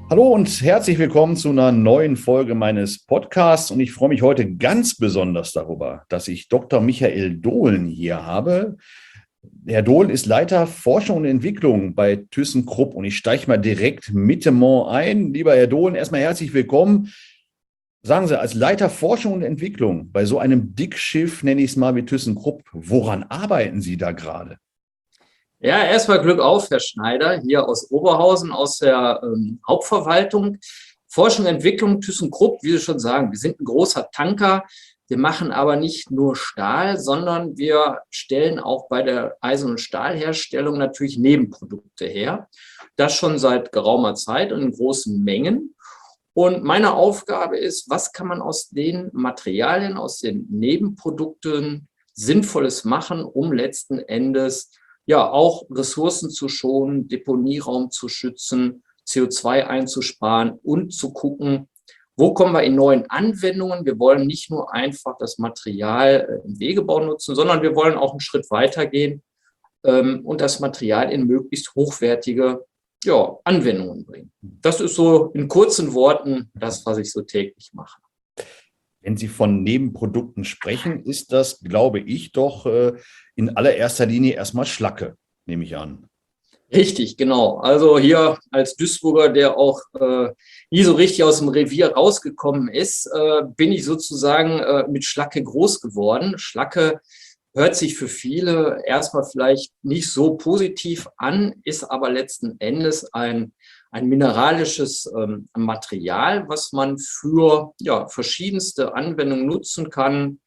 Hallo und herzlich willkommen zu einer neuen Folge meines Podcasts. Und ich freue mich heute ganz besonders darüber, dass ich Dr. Michael Dohlen hier habe. Herr Dohlen ist Leiter Forschung und Entwicklung bei ThyssenKrupp und ich steige mal direkt mit dem Mans ein. Lieber Herr Dohlen, erstmal herzlich willkommen. Sagen Sie, als Leiter Forschung und Entwicklung bei so einem Dickschiff, nenne ich es mal, wie ThyssenKrupp, woran arbeiten Sie da gerade? Ja, erstmal Glück auf, Herr Schneider, hier aus Oberhausen, aus der Hauptverwaltung. Forschung und Entwicklung ThyssenKrupp, wie Sie schon sagen, wir sind ein großer Tanker. Wir machen aber nicht nur Stahl, sondern wir stellen auch bei der Eisen- und Stahlherstellung natürlich Nebenprodukte her. Das schon seit geraumer Zeit und in großen Mengen. Und meine Aufgabe ist, was kann man aus den Materialien, aus den Nebenprodukten Sinnvolles machen, um letzten Endes ja auch Ressourcen zu schonen, Deponieraum zu schützen, CO2 einzusparen und zu gucken, wo kommen wir in neuen Anwendungen. Wir wollen nicht nur einfach das Material im Wegebau nutzen, sondern wir wollen auch einen Schritt weiter gehen und das Material in möglichst hochwertige Anwendungen bringen. Das ist so in kurzen Worten das, was ich so täglich mache. Wenn Sie von Nebenprodukten sprechen, ist das, glaube ich, doch in allererster Linie erstmal Schlacke, nehme ich an. Richtig, genau. Also hier als Duisburger, der auch nie so richtig aus dem Revier rausgekommen ist, bin ich sozusagen mit Schlacke groß geworden. Schlacke hört sich für viele erstmal vielleicht nicht so positiv an, ist aber letzten Endes ein mineralisches Material, was man für verschiedenste Anwendungen nutzen kann.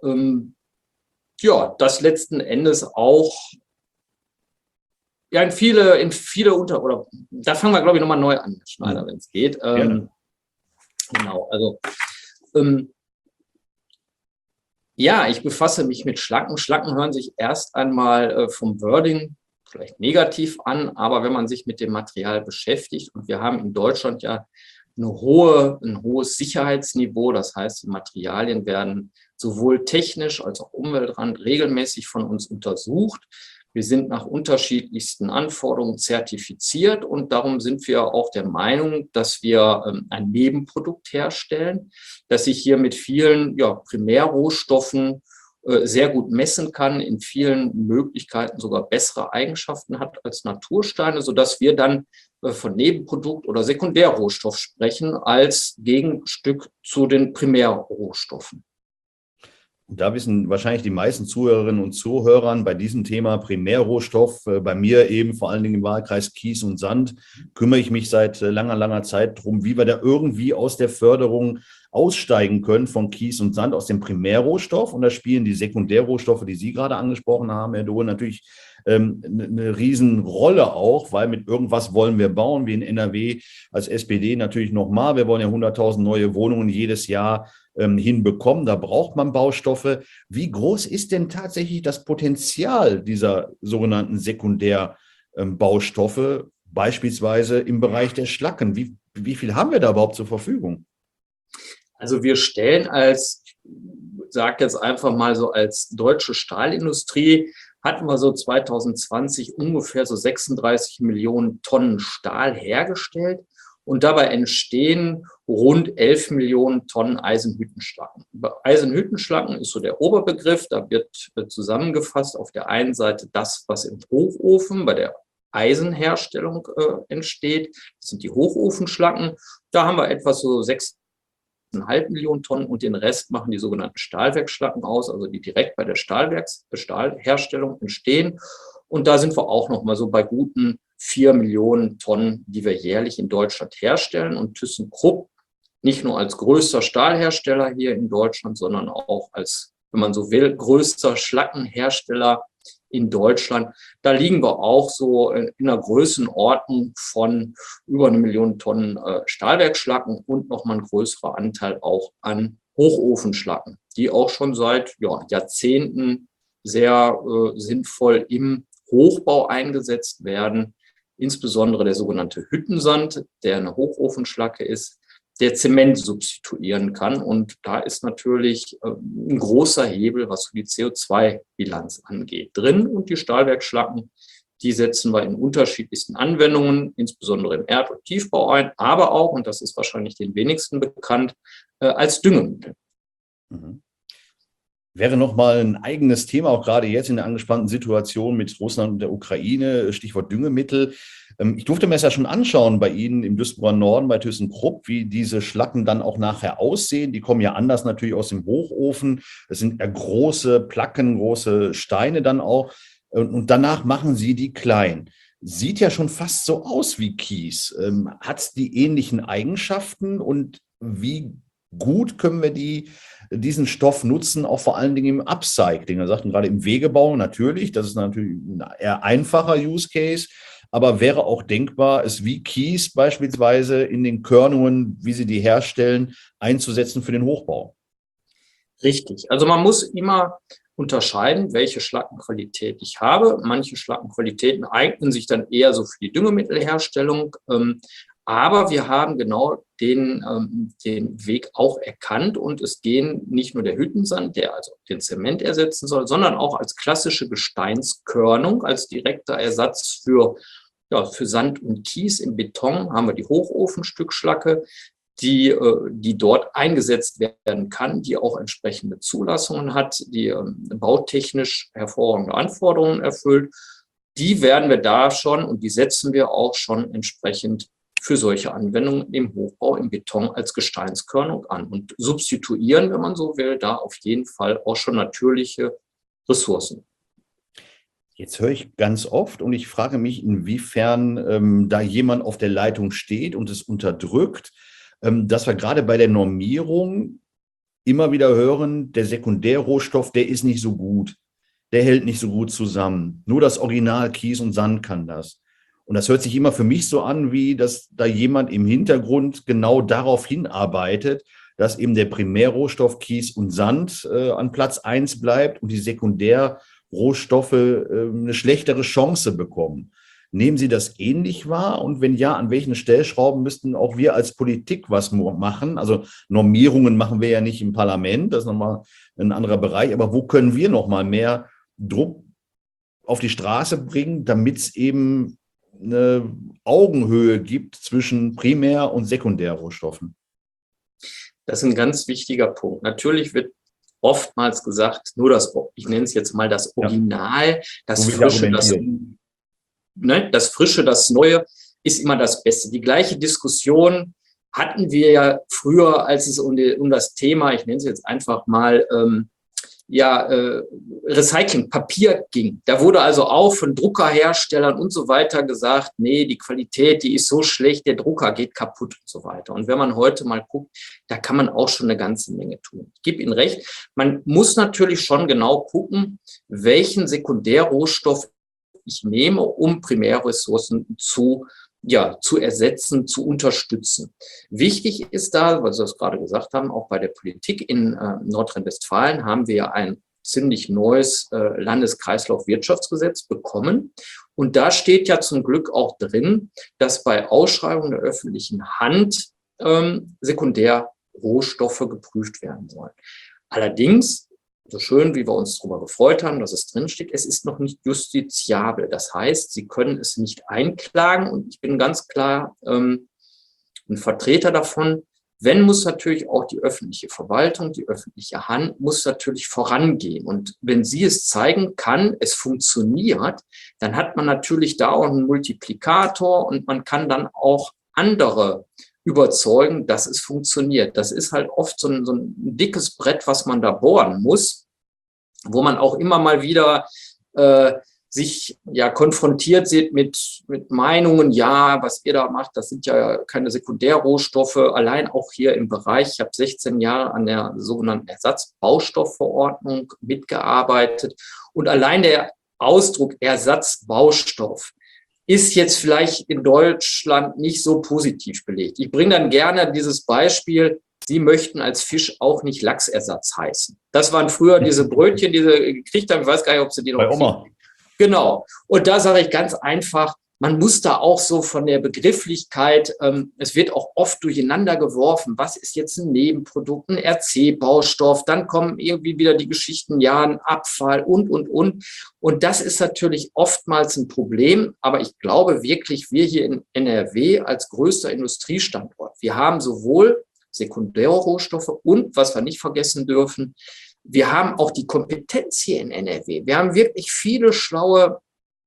Das letzten Endes auch in viele oder da fangen wir, glaube ich, nochmal neu an, Schneider, wenn es geht. Genau, also ich befasse mich mit Schlacken. Schlacken hören sich erst einmal vom Wording vielleicht negativ an, aber wenn man sich mit dem Material beschäftigt, und wir haben in Deutschland ja ein hohes Sicherheitsniveau, das heißt, die Materialien werden sowohl technisch als auch umweltrand regelmäßig von uns untersucht. Wir sind nach unterschiedlichsten Anforderungen zertifiziert und darum sind wir auch der Meinung, dass wir ein Nebenprodukt herstellen, das sich hier mit vielen Primärrohstoffen sehr gut messen kann, in vielen Möglichkeiten sogar bessere Eigenschaften hat als Natursteine, sodass wir dann von Nebenprodukt oder Sekundärrohstoff sprechen als Gegenstück zu den Primärrohstoffen. Und da wissen wahrscheinlich die meisten Zuhörerinnen und Zuhörer bei diesem Thema Primärrohstoff, bei mir eben vor allen Dingen im Wahlkreis Kies und Sand, kümmere ich mich seit langer Zeit darum, wie wir da irgendwie aus der Förderung aussteigen können von Kies und Sand, aus dem Primärrohstoff. Und da spielen die Sekundärrohstoffe, die Sie gerade angesprochen haben, Herr Dohl, natürlich eine Riesenrolle auch, weil mit irgendwas wollen wir bauen, wie in NRW als SPD natürlich nochmal. Wir wollen ja 100.000 neue Wohnungen jedes Jahr hinbekommen. Da braucht man Baustoffe. Wie groß ist denn tatsächlich das Potenzial dieser sogenannten Sekundärbaustoffe, beispielsweise im Bereich der Schlacken? Wie viel haben wir da überhaupt zur Verfügung? Also wir stellen ich sage jetzt einfach mal so, als deutsche Stahlindustrie hatten wir so 2020 ungefähr so 36 Millionen Tonnen Stahl hergestellt. Und dabei entstehen rund 11 Millionen Tonnen Eisenhüttenschlacken. Eisenhüttenschlacken ist so der Oberbegriff. Da wird zusammengefasst auf der einen Seite das, was im Hochofen bei der Eisenherstellung entsteht. Das sind die Hochofenschlacken. Da haben wir etwas so 6,5 Millionen Tonnen und den Rest machen die sogenannten Stahlwerksschlacken aus, also die direkt bei der Stahlherstellung entstehen. Und da sind wir auch noch mal so bei guten 4 Millionen Tonnen, die wir jährlich in Deutschland herstellen. Und ThyssenKrupp nicht nur als größter Stahlhersteller hier in Deutschland, sondern auch als, wenn man so will, größter Schlackenhersteller in Deutschland. Da liegen wir auch so in einer Größenordnung von über 1 Million Tonnen Stahlwerksschlacken und nochmal ein größerer Anteil auch an Hochofenschlacken, die auch schon seit Jahrzehnten sehr sinnvoll im Hochbau eingesetzt werden. Insbesondere der sogenannte Hüttensand, der eine Hochofenschlacke ist, der Zement substituieren kann. Und da ist natürlich ein großer Hebel, was die CO2-Bilanz angeht, drin. Und die Stahlwerksschlacken Die setzen wir in unterschiedlichsten Anwendungen, insbesondere im Erd- und Tiefbau ein, aber auch, und das ist wahrscheinlich den wenigsten bekannt, als Düngemittel. Mhm. Wäre nochmal ein eigenes Thema, auch gerade jetzt in der angespannten Situation mit Russland und der Ukraine, Stichwort Düngemittel. Ich durfte mir das ja schon anschauen bei Ihnen im Duisburger Norden, bei ThyssenKrupp, wie diese Schlacken dann auch nachher aussehen. Die kommen ja anders natürlich aus dem Hochofen. Es sind eher große Placken, große Steine dann auch. Und danach machen Sie die klein. Sieht ja schon fast so aus wie Kies. Hat es die ähnlichen Eigenschaften und wie gut können wir diesen Stoff nutzen, auch vor allen Dingen im Upcycling? Wir sagten gerade im Wegebau natürlich, das ist natürlich ein eher einfacher Use Case, aber wäre auch denkbar, es wie Kies beispielsweise in den Körnungen, wie Sie die herstellen, einzusetzen für den Hochbau. Richtig. Also man muss immer unterscheiden, welche Schlackenqualität ich habe. Manche Schlackenqualitäten eignen sich dann eher so für die Düngemittelherstellung. Aber wir haben genau den Weg auch erkannt und es gehen nicht nur der Hüttensand, der also den Zement ersetzen soll, sondern auch als klassische Gesteinskörnung, als direkter Ersatz für Sand und Kies im Beton haben wir die Hochofenstückschlacke, die dort eingesetzt werden kann, die auch entsprechende Zulassungen hat, die bautechnisch hervorragende Anforderungen erfüllt. Die werden wir da schon und die setzen wir auch schon entsprechend für solche Anwendungen im Hochbau, im Beton als Gesteinskörnung an und substituieren, wenn man so will, da auf jeden Fall auch schon natürliche Ressourcen. Jetzt höre ich ganz oft und ich frage mich, inwiefern da jemand auf der Leitung steht und es unterdrückt, dass wir gerade bei der Normierung immer wieder hören, der Sekundärrohstoff, der ist nicht so gut, der hält nicht so gut zusammen. Nur das Original Kies und Sand kann das. Und das hört sich immer für mich so an, wie dass da jemand im Hintergrund genau darauf hinarbeitet, dass eben der Primärrohstoff Kies und Sand an Platz 1 bleibt und die Sekundärrohstoffe eine schlechtere Chance bekommen. Nehmen Sie das ähnlich wahr? Und wenn ja, an welchen Stellschrauben müssten auch wir als Politik was machen? Also Normierungen machen wir ja nicht im Parlament, das ist nochmal ein anderer Bereich. Aber wo können wir nochmal mehr Druck auf die Straße bringen, damit es eben eine Augenhöhe gibt zwischen Primär- und Sekundärrohstoffen? Das ist ein ganz wichtiger Punkt. Natürlich wird oftmals gesagt, ich nenne es jetzt mal das Original, das Frische, das Frische, das Neue ist immer das Beste. Die gleiche Diskussion hatten wir ja früher, als es um das Thema, ich nenne es jetzt einfach mal, Recycling, Papier ging. Da wurde also auch von Druckerherstellern und so weiter gesagt, nee, die Qualität, die ist so schlecht, der Drucker geht kaputt und so weiter. Und wenn man heute mal guckt, da kann man auch schon eine ganze Menge tun. Ich gebe Ihnen recht, man muss natürlich schon genau gucken, welchen Sekundärrohstoff ich nehme, um Primärressourcen zu ersetzen, zu unterstützen. Wichtig ist da, was Sie das gerade gesagt haben, auch bei der Politik in Nordrhein-Westfalen haben wir ein ziemlich neues Landeskreislaufwirtschaftsgesetz bekommen. Und da steht ja zum Glück auch drin, dass bei Ausschreibungen der öffentlichen Hand Sekundärrohstoffe geprüft werden sollen. Allerdings, so schön, wie wir uns darüber gefreut haben, dass es drinsteht, es ist noch nicht justiziabel. Das heißt, Sie können es nicht einklagen und ich bin ganz klar ein Vertreter davon. Wenn, muss natürlich auch die öffentliche Verwaltung, die öffentliche Hand, muss natürlich vorangehen. Und wenn sie es zeigen kann, es funktioniert, dann hat man natürlich da auch einen Multiplikator und man kann dann auch andere überzeugen, dass es funktioniert. Das ist halt oft so ein dickes Brett, was man da bohren muss, wo man auch immer mal wieder sich konfrontiert sieht mit Meinungen, ja, was ihr da macht, das sind ja keine Sekundärrohstoffe, allein auch hier im Bereich, ich habe 16 Jahre an der sogenannten Ersatzbaustoffverordnung mitgearbeitet und allein der Ausdruck Ersatzbaustoff ist jetzt vielleicht in Deutschland nicht so positiv belegt. Ich bringe dann gerne dieses Beispiel, Sie möchten als Fisch auch nicht Lachsersatz heißen. Das waren früher diese Brötchen, die Sie gekriegt haben, ich weiß gar nicht, ob Sie die noch bei Oma. Genau. Und da sage ich ganz einfach, man muss da auch so von der Begrifflichkeit, es wird auch oft durcheinander geworfen, was ist jetzt ein Nebenprodukt, ein RC-Baustoff, dann kommen irgendwie wieder die Geschichten, ja, ein Abfall und. Und das ist natürlich oftmals ein Problem, aber ich glaube wirklich, wir hier in NRW als größter Industriestandort, wir haben sowohl Sekundärrohstoffe und, was wir nicht vergessen dürfen, wir haben auch die Kompetenz hier in NRW. Wir haben wirklich viele schlaue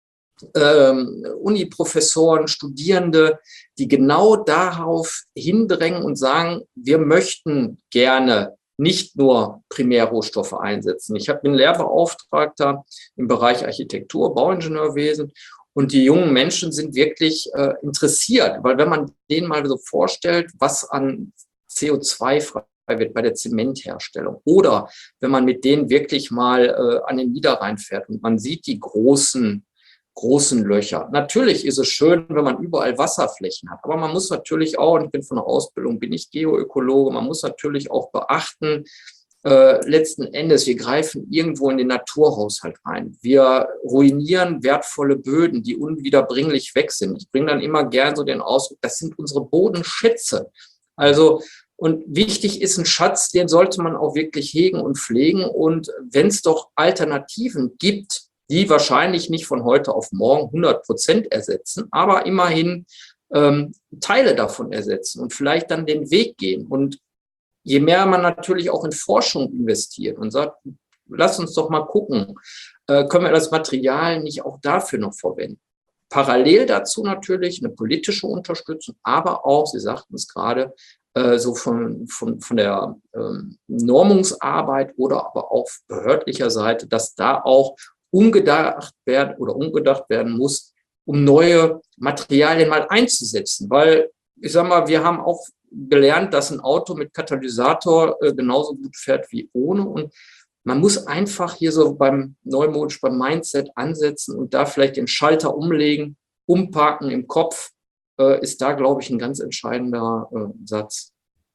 Uni-Professoren, Studierende, die genau darauf hindrängen und sagen, wir möchten gerne nicht nur Primärrohstoffe einsetzen. Ich bin Lehrbeauftragter im Bereich Architektur, Bauingenieurwesen und die jungen Menschen sind wirklich interessiert, weil wenn man denen mal so vorstellt, was an CO2 frei wird bei der Zementherstellung oder wenn man mit denen wirklich mal an den Niederrhein fährt und man sieht die großen Löcher. Natürlich ist es schön, wenn man überall Wasserflächen hat, aber man muss natürlich auch, und ich bin von der Ausbildung, bin ich Geoökologe, man muss natürlich auch beachten, letzten Endes, wir greifen irgendwo in den Naturhaushalt rein. Wir ruinieren wertvolle Böden, die unwiederbringlich weg sind. Ich bringe dann immer gern so den Ausdruck, das sind unsere Bodenschätze. Also, und wichtig ist ein Schatz, den sollte man auch wirklich hegen und pflegen. Und wenn es doch Alternativen gibt, die wahrscheinlich nicht von heute auf morgen 100% ersetzen, aber immerhin Teile davon ersetzen und vielleicht dann den Weg gehen. Und je mehr man natürlich auch in Forschung investiert und sagt, lass uns doch mal gucken, können wir das Material nicht auch dafür noch verwenden? Parallel dazu natürlich eine politische Unterstützung, aber auch, Sie sagten es gerade, so von der Normungsarbeit oder aber auch behördlicher Seite, dass da auch umgedacht werden muss, um neue Materialien mal einzusetzen. Weil, ich sag mal, wir haben auch gelernt, dass ein Auto mit Katalysator genauso gut fährt wie ohne. Und man muss einfach hier so beim neumodisch, beim Mindset ansetzen und da vielleicht den Schalter umlegen, umparken im Kopf, ist da, glaube ich, ein ganz entscheidender Satz.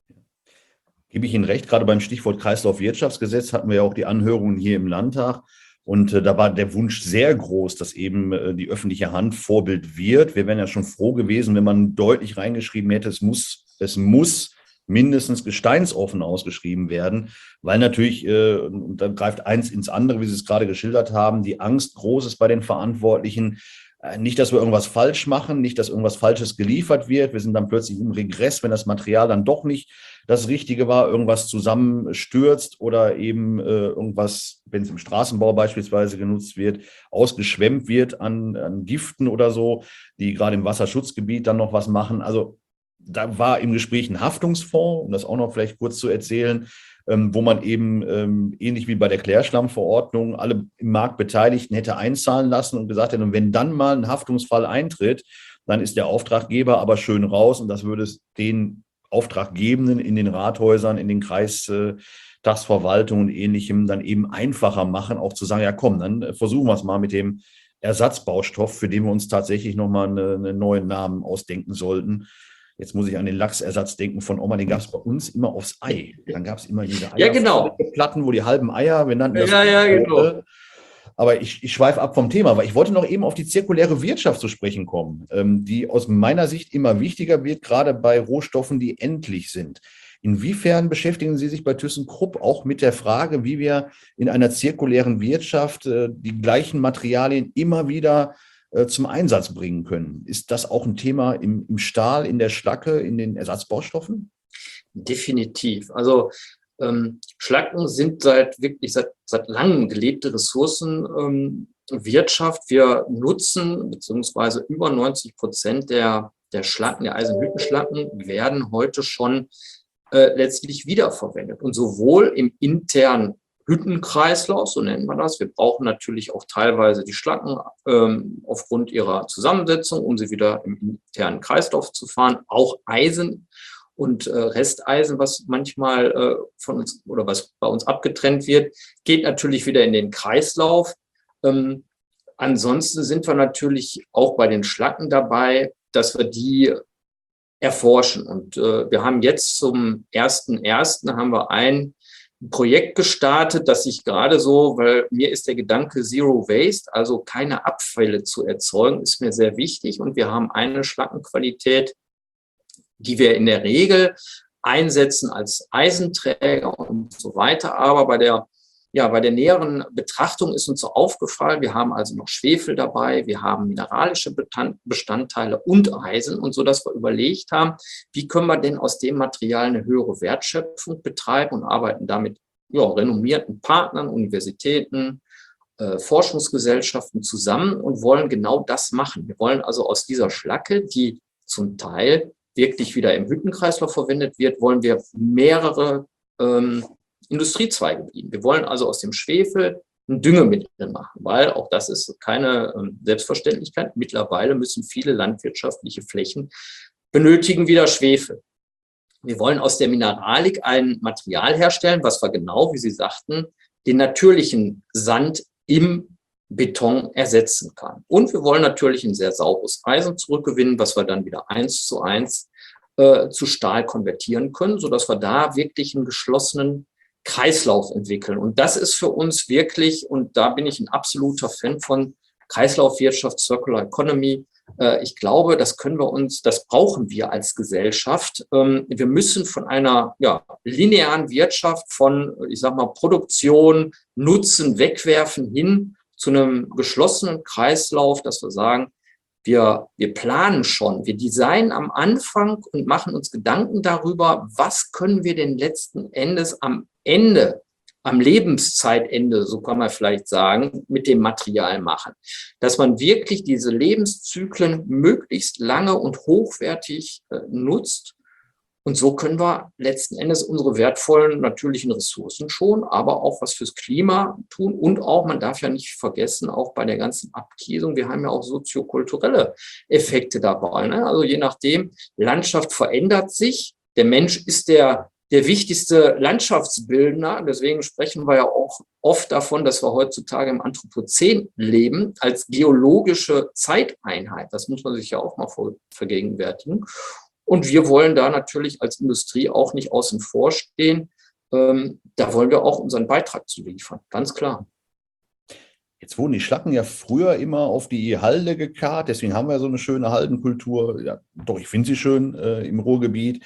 Gebe ich Ihnen recht, gerade beim Stichwort Kreislaufwirtschaftsgesetz hatten wir ja auch die Anhörungen hier im Landtag. Und da war der Wunsch sehr groß, dass eben die öffentliche Hand Vorbild wird. Wir wären ja schon froh gewesen, wenn man deutlich reingeschrieben hätte, es muss mindestens gesteinsoffen ausgeschrieben werden, weil natürlich, und dann greift eins ins andere, wie Sie es gerade geschildert haben, die Angst groß ist bei den Verantwortlichen. Nicht, dass wir irgendwas falsch machen, nicht, dass irgendwas Falsches geliefert wird. Wir sind dann plötzlich im Regress, wenn das Material dann doch nicht das Richtige war, irgendwas zusammenstürzt oder eben irgendwas, wenn es im Straßenbau beispielsweise genutzt wird, ausgeschwemmt wird an Giften oder so, die gerade im Wasserschutzgebiet dann noch was machen. Also da war im Gespräch ein Haftungsfonds, um das auch noch vielleicht kurz zu erzählen, wo man eben ähnlich wie bei der Klärschlammverordnung alle im Markt Beteiligten hätte einzahlen lassen und gesagt hätte, und wenn dann mal ein Haftungsfall eintritt, dann ist der Auftraggeber aber schön raus und das würde es den Auftraggebenden in den Rathäusern, in den Kreistagsverwaltungen und Ähnlichem dann eben einfacher machen, auch zu sagen, ja komm, dann versuchen wir es mal mit dem Ersatzbaustoff, für den wir uns tatsächlich nochmal einen neuen Namen ausdenken sollten. Jetzt muss ich an den Lachsersatz denken von Oma, den gab es bei uns immer aufs Ei. Dann gab es immer diese Ja, genau. Platten, wo die halben Eier, wir nannten das. Ja, genau. Aber ich schweife ab vom Thema, weil ich wollte noch eben auf die zirkuläre Wirtschaft zu sprechen kommen, die aus meiner Sicht immer wichtiger wird, gerade bei Rohstoffen, die endlich sind. Inwiefern beschäftigen Sie sich bei ThyssenKrupp auch mit der Frage, wie wir in einer zirkulären Wirtschaft die gleichen Materialien immer wieder zum Einsatz bringen können? Ist das auch ein Thema im Stahl, in der Schlacke, in den Ersatzbaustoffen? Definitiv. Also Schlacken sind seit langem gelebte Ressourcenwirtschaft. Wir nutzen beziehungsweise über 90% der Schlacken, der Eisenhüttenschlacken, werden heute schon letztlich wiederverwendet. Und sowohl im internen Hüttenkreislauf, so nennt man das. Wir brauchen natürlich auch teilweise die Schlacken aufgrund ihrer Zusammensetzung, um sie wieder im internen Kreislauf zu fahren. Auch Eisen und Resteisen, was manchmal von uns oder was bei uns abgetrennt wird, geht natürlich wieder in den Kreislauf. Ansonsten sind wir natürlich auch bei den Schlacken dabei, dass wir die erforschen. Und wir haben jetzt zum 1.1. haben wir ein ein Projekt gestartet, das ich gerade so, weil mir ist der Gedanke Zero Waste, also keine Abfälle zu erzeugen, ist mir sehr wichtig. Und wir haben eine Schlackenqualität, die wir in der Regel einsetzen als Eisenträger und so weiter. Aber bei der näheren Betrachtung ist uns so aufgefallen, wir haben also noch Schwefel dabei, wir haben mineralische Bestandteile und Eisen und so, dass wir überlegt haben, wie können wir denn aus dem Material eine höhere Wertschöpfung betreiben und arbeiten damit renommierten Partnern, Universitäten, Forschungsgesellschaften zusammen und wollen genau das machen. Wir wollen also aus dieser Schlacke, die zum Teil wirklich wieder im Hüttenkreislauf verwendet wird, wollen wir mehrere Industriezweige bedienen. Wir wollen also aus dem Schwefel ein Düngemittel machen, weil auch das ist keine Selbstverständlichkeit. Mittlerweile müssen viele landwirtschaftliche Flächen benötigen wieder Schwefel. Wir wollen aus der Mineralik ein Material herstellen, was wir genau, wie Sie sagten, den natürlichen Sand im Beton ersetzen kann. Und wir wollen natürlich ein sehr saures Eisen zurückgewinnen, was wir dann wieder 1:1 zu Stahl konvertieren können, sodass wir da wirklich einen geschlossenen Kreislauf entwickeln. Und das ist für uns wirklich, und da bin ich ein absoluter Fan von Kreislaufwirtschaft, Circular Economy. Ich glaube, das brauchen wir als Gesellschaft. Wir müssen von einer linearen Wirtschaft von, ich sag mal, Produktion, Nutzen, Wegwerfen hin zu einem geschlossenen Kreislauf, dass wir sagen, wir planen schon, wir designen am Anfang und machen uns Gedanken darüber, was können wir denn letzten Endes am Lebenszeitende, so kann man vielleicht sagen, mit dem Material machen. Dass man wirklich diese Lebenszyklen möglichst lange und hochwertig nutzt. Und so können wir letzten Endes unsere wertvollen natürlichen Ressourcen schonen, aber auch was fürs Klima tun. Und auch, man darf ja nicht vergessen, auch bei der ganzen Abkiesung, wir haben ja auch soziokulturelle Effekte dabei. Ne? Also je nachdem, Landschaft verändert sich. Der Mensch ist der wichtigste Landschaftsbildner. Deswegen sprechen wir ja auch oft davon, dass wir heutzutage im Anthropozän leben, als geologische Zeiteinheit. Das muss man sich ja auch mal vergegenwärtigen. Und wir wollen da natürlich als Industrie auch nicht außen vor stehen. Da wollen wir auch unseren Beitrag zu liefern, ganz klar. Jetzt wurden die Schlacken ja früher immer auf die Halde gekarrt, deswegen haben wir so eine schöne Haldenkultur. Ja, doch, ich finde sie schön im Ruhrgebiet.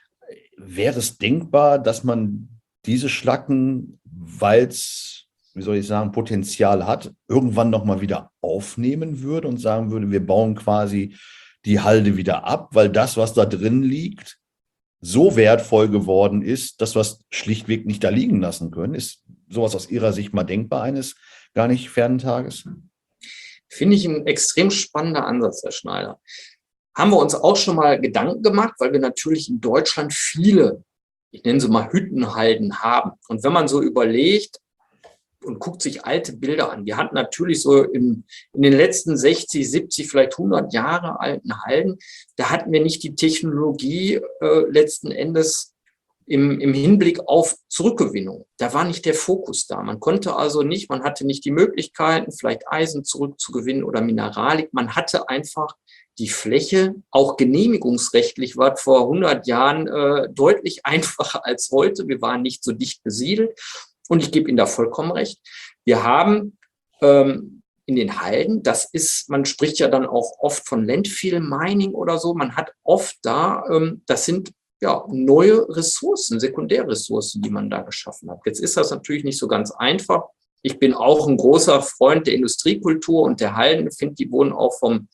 Wäre es denkbar, dass man diese Schlacken, weil es, wie soll ich sagen, Potenzial hat, irgendwann nochmal wieder aufnehmen würde und sagen würde, wir bauen quasi die Halde wieder ab, weil das, was da drin liegt, so wertvoll geworden ist, dass wir es schlichtweg nicht da liegen lassen können? Ist sowas aus Ihrer Sicht mal denkbar eines gar nicht fernen Tages? Finde ich ein extrem spannender Ansatz, Herr Schneider. Haben wir uns auch schon mal Gedanken gemacht, weil wir natürlich in Deutschland viele, ich nenne sie mal Hüttenhalden haben. Und wenn man so überlegt und guckt sich alte Bilder an, wir hatten natürlich so in den letzten 60, 70, vielleicht 100 Jahre alten Halden, da hatten wir nicht die Technologie letzten Endes im Hinblick auf Zurückgewinnung. Da war nicht der Fokus da. Man hatte nicht die Möglichkeiten, vielleicht Eisen zurückzugewinnen oder Mineralik. Man hatte einfach die Fläche, auch genehmigungsrechtlich war vor 100 Jahren deutlich einfacher als heute. Wir waren nicht so dicht besiedelt. Und ich gebe Ihnen da vollkommen recht. Wir haben in den Halden, man spricht ja dann auch oft von Landfill Mining oder so, man hat oft da, das sind neue Ressourcen, Sekundärressourcen, die man da geschaffen hat. Jetzt ist das natürlich nicht so ganz einfach. Ich bin auch ein großer Freund der Industriekultur und der Halden, finde, die wurden auch vom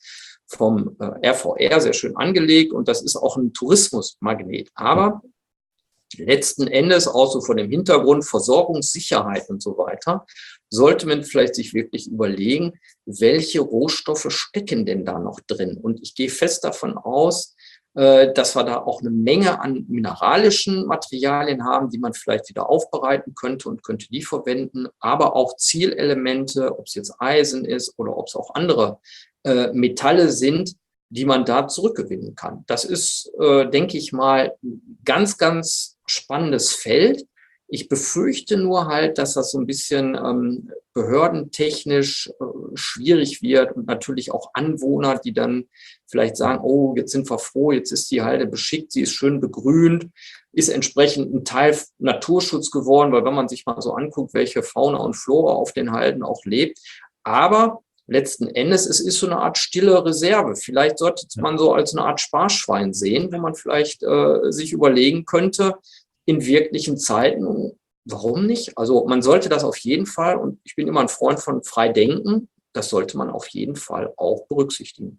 RVR sehr schön angelegt und das ist auch ein Tourismusmagnet. Aber letzten Endes, auch so vor dem Hintergrund Versorgungssicherheit und so weiter, sollte man vielleicht sich wirklich überlegen, welche Rohstoffe stecken denn da noch drin? Und ich gehe fest davon aus, dass wir da auch eine Menge an mineralischen Materialien haben, die man vielleicht wieder aufbereiten könnte und könnte die verwenden, aber auch Zielelemente, ob es jetzt Eisen ist oder ob es auch andere Metalle sind, die man da zurückgewinnen kann. Das ist, denke ich mal, ein ganz, ganz spannendes Feld. Ich befürchte nur halt, dass das so ein bisschen behördentechnisch schwierig wird und natürlich auch Anwohner, die dann vielleicht sagen, oh, jetzt sind wir froh, jetzt ist die Halde beschickt, sie ist schön begrünt, ist entsprechend ein Teil Naturschutz geworden, weil wenn man sich mal so anguckt, welche Fauna und Flora auf den Halden auch lebt, aber letzten Endes, es ist so eine Art stille Reserve. Vielleicht sollte man so als eine Art Sparschwein sehen, wo man vielleicht sich überlegen könnte, in wirklichen Zeiten, warum nicht? Also man sollte das auf jeden Fall, und ich bin immer ein Freund von Freidenken, das sollte man auf jeden Fall auch berücksichtigen.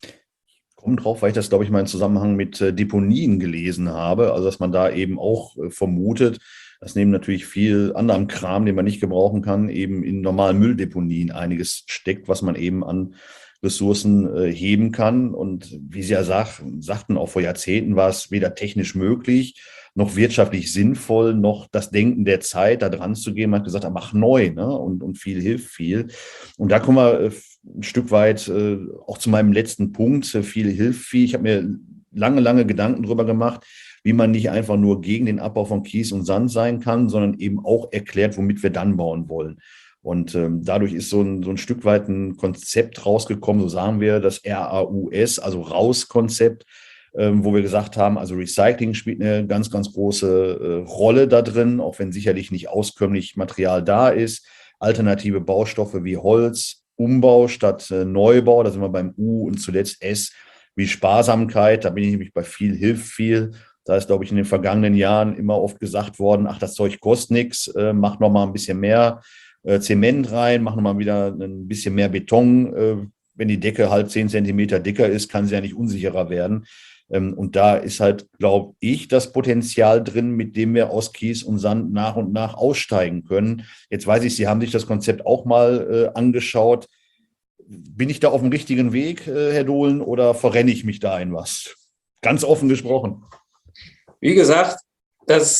Kommt drauf, weil ich das, glaube ich, mal im Zusammenhang mit Deponien gelesen habe. Also, dass man da eben auch vermutet, dass neben natürlich viel anderem Kram, den man nicht gebrauchen kann, eben in normalen Mülldeponien einiges steckt, was man eben an Ressourcen heben kann. Und wie Sie ja sagten, auch vor Jahrzehnten war es weder technisch möglich, noch wirtschaftlich sinnvoll, noch das Denken der Zeit, da dran zu gehen. Man hat gesagt, mach neu, ne? Und viel hilft viel. Und da kommen wir ein Stück weit auch zu meinem letzten Punkt. Viel hilft viel. Ich habe mir lange Gedanken darüber gemacht, wie man nicht einfach nur gegen den Abbau von Kies und Sand sein kann, sondern eben auch erklärt, womit wir dann bauen wollen. Und dadurch ist so ein Stück weit ein Konzept rausgekommen, so sagen wir, das RAUS, also Raus-Konzept, wo wir gesagt haben, also Recycling spielt eine ganz große Rolle da drin, auch wenn sicherlich nicht auskömmlich Material da ist. Alternative Baustoffe wie Holz, Umbau statt Neubau, da sind wir beim U, und zuletzt S wie Sparsamkeit. Da bin ich nämlich bei viel hilft viel. Da ist, glaube ich, in den vergangenen Jahren immer oft gesagt worden, ach, das Zeug kostet nichts, mach noch mal ein bisschen mehr Zement rein, mach noch mal wieder ein bisschen mehr Beton. Wenn die Decke halt 10 Zentimeter dicker ist, kann sie ja nicht unsicherer werden. Und da ist halt, glaube ich, das Potenzial drin, mit dem wir aus Kies und Sand nach und nach aussteigen können. Jetzt weiß ich, Sie haben sich das Konzept auch mal angeschaut. Bin ich da auf dem richtigen Weg, Herr Dohlen, oder verrenne ich mich da in was? Ganz offen gesprochen. Wie gesagt, das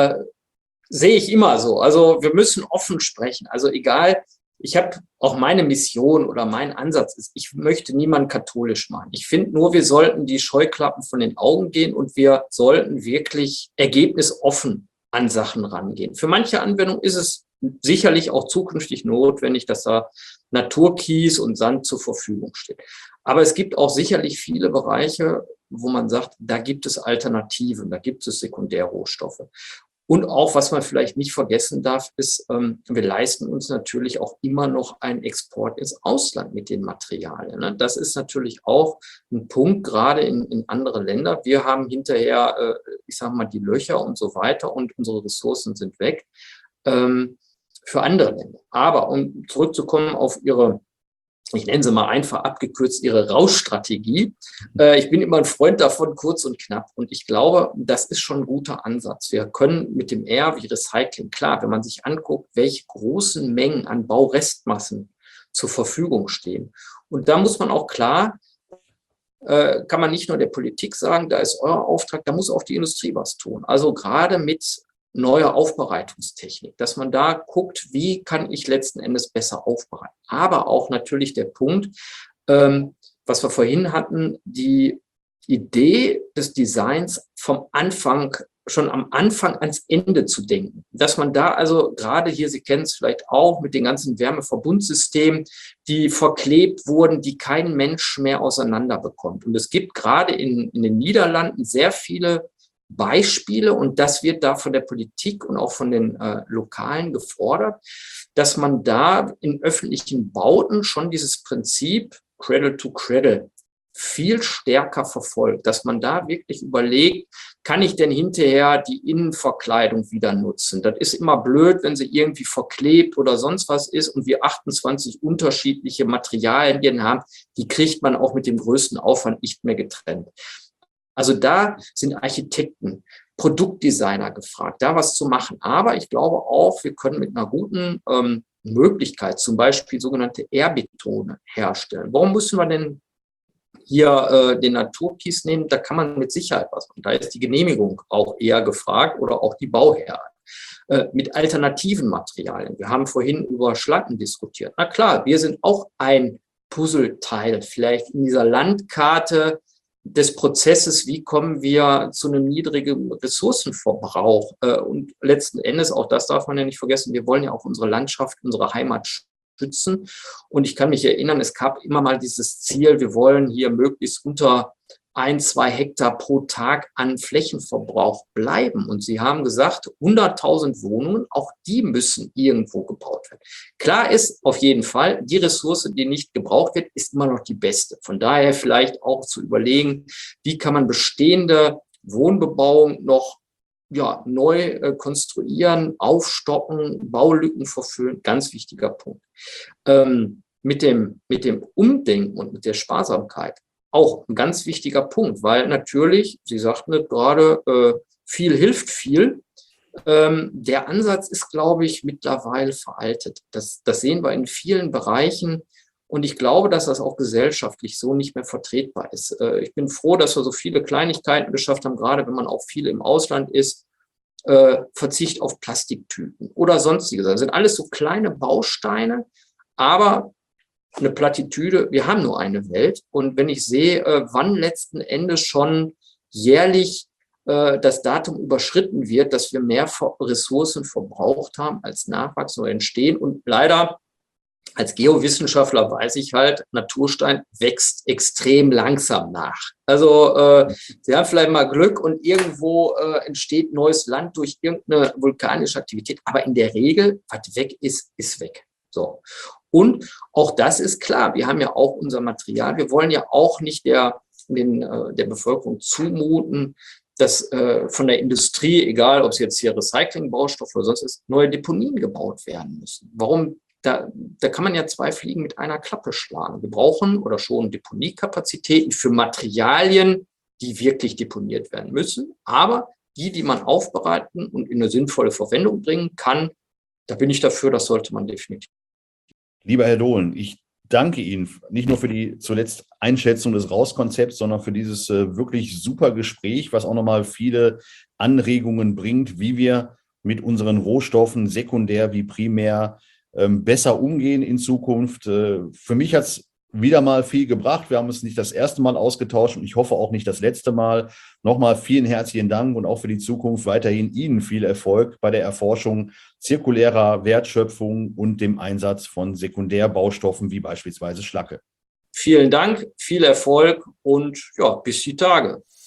sehe ich immer so. Also wir müssen offen sprechen. Also egal, ich habe auch meine Mission oder mein Ansatz ist, ich möchte niemanden katholisch machen. Ich finde nur, wir sollten die Scheuklappen von den Augen gehen und wir sollten wirklich ergebnisoffen an Sachen rangehen. Für manche Anwendungen ist es sicherlich auch zukünftig notwendig, dass da Naturkies und Sand zur Verfügung steht. Aber es gibt auch sicherlich viele Bereiche, wo man sagt, da gibt es Alternativen, da gibt es Sekundärrohstoffe. Und auch, was man vielleicht nicht vergessen darf, ist, wir leisten uns natürlich auch immer noch einen Export ins Ausland mit den Materialien. Ne? Das ist natürlich auch ein Punkt, gerade in andere Länder. Wir haben hinterher, ich sage mal, die Löcher und so weiter und unsere Ressourcen sind weg für andere Länder. Aber um zurückzukommen auf Ihre, ich nenne sie mal einfach abgekürzt, Ihre Rauschstrategie. Ich bin immer ein Freund davon, kurz und knapp. Und ich glaube, das ist schon ein guter Ansatz. Wir können mit dem R wie Recycling, klar, wenn man sich anguckt, welche großen Mengen an Baurestmassen zur Verfügung stehen. Und da muss man auch klar, kann man nicht nur der Politik sagen, da ist euer Auftrag, da muss auch die Industrie was tun. Also gerade mit neue Aufbereitungstechnik, dass man da guckt, wie kann ich letzten Endes besser aufbereiten. Aber auch natürlich der Punkt, was wir vorhin hatten, die Idee des Designs schon am Anfang ans Ende zu denken. Dass man da also gerade hier, Sie kennen es vielleicht auch mit den ganzen Wärmeverbundsystemen, die verklebt wurden, die kein Mensch mehr auseinander bekommt. Und es gibt gerade in den Niederlanden sehr viele Beispiele, und das wird da von der Politik und auch von den Lokalen gefordert, dass man da in öffentlichen Bauten schon dieses Prinzip Cradle to Cradle viel stärker verfolgt, dass man da wirklich überlegt, kann ich denn hinterher die Innenverkleidung wieder nutzen? Das ist immer blöd, wenn sie irgendwie verklebt oder sonst was ist und wir 28 unterschiedliche Materialien haben, die kriegt man auch mit dem größten Aufwand nicht mehr getrennt. Also da sind Architekten, Produktdesigner gefragt, da was zu machen. Aber ich glaube auch, wir können mit einer guten Möglichkeit zum Beispiel sogenannte Airbetone herstellen. Warum müssen wir denn hier den Naturkies nehmen? Da kann man mit Sicherheit was machen. Da ist die Genehmigung auch eher gefragt oder auch die Bauherren. Mit alternativen Materialien. Wir haben vorhin über Schlacken diskutiert. Na klar, wir sind auch ein Puzzleteil vielleicht in dieser Landkarte des Prozesses, wie kommen wir zu einem niedrigen Ressourcenverbrauch. Und letzten Endes, auch das darf man ja nicht vergessen, wir wollen ja auch unsere Landschaft, unsere Heimat schützen. Und ich kann mich erinnern, es gab immer mal dieses Ziel, wir wollen hier möglichst unter 1-2 Hektar pro Tag an Flächenverbrauch bleiben. Und Sie haben gesagt, 100.000 Wohnungen, auch die müssen irgendwo gebaut werden. Klar ist auf jeden Fall, die Ressource, die nicht gebraucht wird, ist immer noch die beste. Von daher vielleicht auch zu überlegen, wie kann man bestehende Wohnbebauung noch neu konstruieren, aufstocken, Baulücken verfüllen. Ganz wichtiger Punkt. Mit dem Umdenken und mit der Sparsamkeit auch ein ganz wichtiger Punkt, weil natürlich, Sie sagten es gerade, viel hilft viel. Der Ansatz ist, glaube ich, mittlerweile veraltet. Das sehen wir in vielen Bereichen. Und ich glaube, dass das auch gesellschaftlich so nicht mehr vertretbar ist. Ich bin froh, dass wir so viele Kleinigkeiten geschafft haben, gerade wenn man auch viel im Ausland ist. Verzicht auf Plastiktüten oder sonstiges. Das sind alles so kleine Bausteine, aber eine Plattitüde, wir haben nur eine Welt. Und wenn ich sehe, wann letzten Endes schon jährlich das Datum überschritten wird, dass wir mehr Ressourcen verbraucht haben, als nachwachsen oder entstehen. Und leider als Geowissenschaftler weiß ich halt, Naturstein wächst extrem langsam nach. Also Sie haben vielleicht mal Glück und irgendwo entsteht neues Land durch irgendeine vulkanische Aktivität. Aber in der Regel, was weg ist, ist weg. So. Und auch das ist klar. Wir haben ja auch unser Material. Wir wollen ja auch nicht der Bevölkerung zumuten, dass von der Industrie, egal ob es jetzt hier Recycling-Baustoff oder sonst ist, neue Deponien gebaut werden müssen. Warum? Da kann man ja 2 Fliegen mit einer Klappe schlagen. Wir brauchen oder schon Deponiekapazitäten für Materialien, die wirklich deponiert werden müssen. Aber die man aufbereiten und in eine sinnvolle Verwendung bringen kann, da bin ich dafür, das sollte man definitiv. Lieber Herr Dohlen, ich danke Ihnen nicht nur für die zuletzt Einschätzung des RAUS-Konzepts, sondern für dieses wirklich super Gespräch, was auch nochmal viele Anregungen bringt, wie wir mit unseren Rohstoffen sekundär wie primär besser umgehen in Zukunft. Für mich hat es wieder mal viel gebracht. Wir haben uns nicht das erste Mal ausgetauscht und ich hoffe auch nicht das letzte Mal. Nochmal vielen herzlichen Dank und auch für die Zukunft weiterhin Ihnen viel Erfolg bei der Erforschung zirkulärer Wertschöpfung und dem Einsatz von Sekundärbaustoffen wie beispielsweise Schlacke. Vielen Dank, viel Erfolg und bis die Tage.